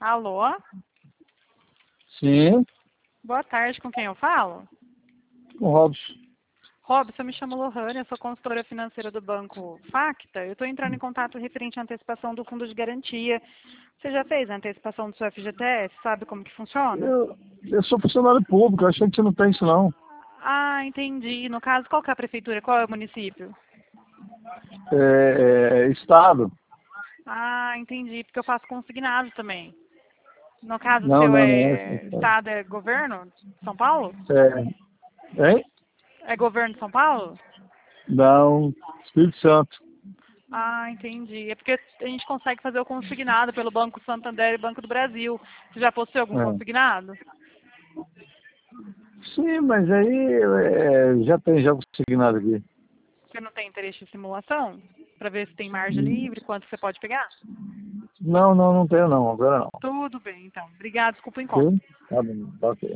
Alô? Sim, Boa tarde, com quem eu falo? com o Robson. Robson, eu me chamo Lohane, eu sou consultora financeira do Banco Facta. Eu estou entrando em contato referente à antecipação do fundo de garantia. Você já fez a antecipação do seu FGTS? Sabe como que funciona? Eu sou funcionário público, achei que você não tem isso não. Ah, entendi. No caso, qual que é a prefeitura? Qual é o município? Estado. Ah, entendi, porque eu faço consignado também. No caso, o Não, seu não, não é Estado. estado é governo? São Paulo? Hein? É governo de São Paulo? Não, Espírito Santo. Ah, entendi. É porque a gente consegue fazer o consignado pelo Banco Santander e Banco do Brasil. Você já possui algum É. consignado? Sim, mas aí já tem já consignado aqui. Você não tem interesse em simulação? Para ver se tem margem livre, quanto você pode pegar? Não, não tenho não, agora não. Tudo bem, então. Obrigada, desculpa o incômodo. Ok? Tá bom, tá ok.